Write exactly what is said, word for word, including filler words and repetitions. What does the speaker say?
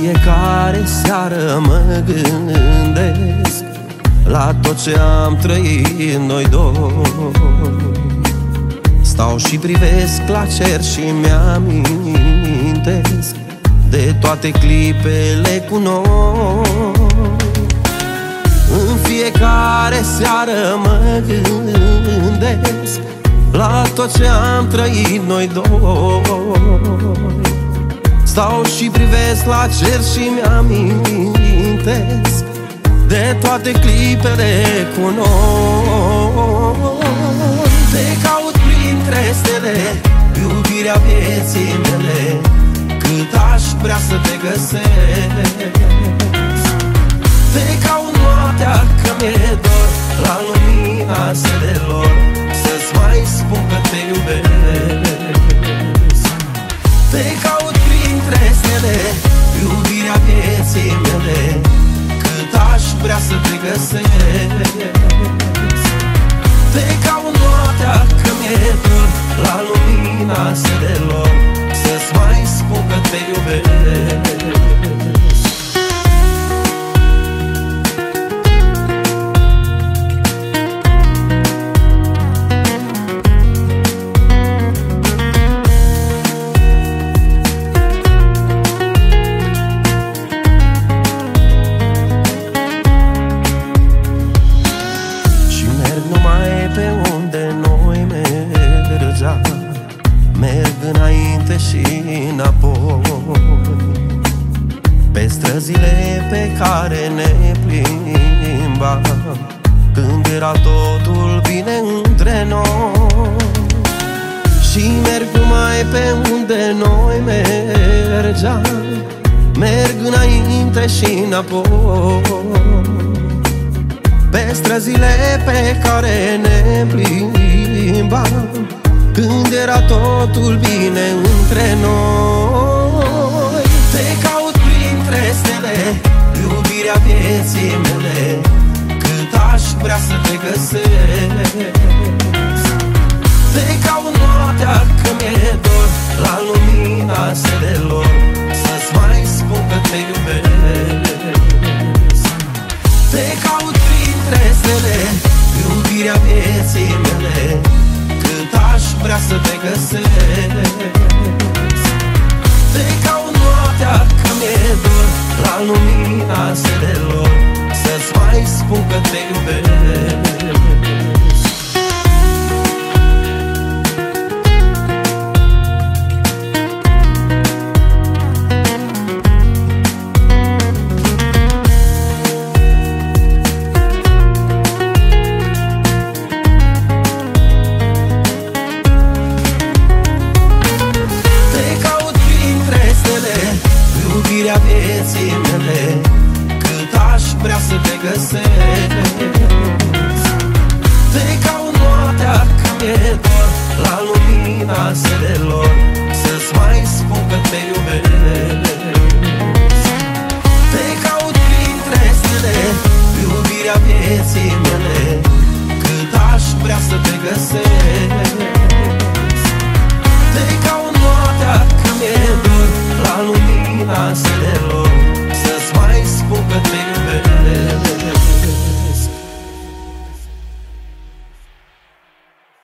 fiecare seară mă gândesc la tot ce am trăit noi doi. Stau și privesc la cer și mi-amintesc de toate clipele cu noi. În fiecare seară mă gândesc la tot ce am trăit noi doi. Stau și privesc la cer și mi-amintesc de toate clipele cu noi. Te caut printre stele, iubirea vieții mele, cât aș vrea să te găsesc. Te caut noaptea că mi-e dor, la lumina stelelor, să-ți mai spun că te iubesc. Te caut printre stele, iubirea vieții mele, cât aș vrea să te găsesc. Te caut noaptea că mi-e dor, la lumina stelelor, să-ți mai spun că te iubesc. Pe unde noi mergeam, merg înainte și înapoi, pe străzile pe care ne plimbam, când era totul bine între noi. Și merg numai pe unde noi mergeam, merg înainte și înapoi, pe străzile pe care ne plimbam, când era totul bine între noi. Te caut printre stele, iubirea vieții mele, cât aș vrea să te găsesc. Te caut noaptea că mi-e dor, la lumina stelelor, să-ți mai spun că te iubesc. Te caut printre stele, iubirea vieții mele, cât aș vrea să te găsesc. Te caut noaptea că mi-e dor, la lumina stelelor, să-ți mai spun că te iubesc. Iubirea vieții mele, cât aș vrea să te găsesc. Te caut noaptea că mi-e dor, la lumina stelelor, să-ți mai spun că te iubesc. Te caut printre stele, iubirea vieții mele, cât aș vrea să te găsesc.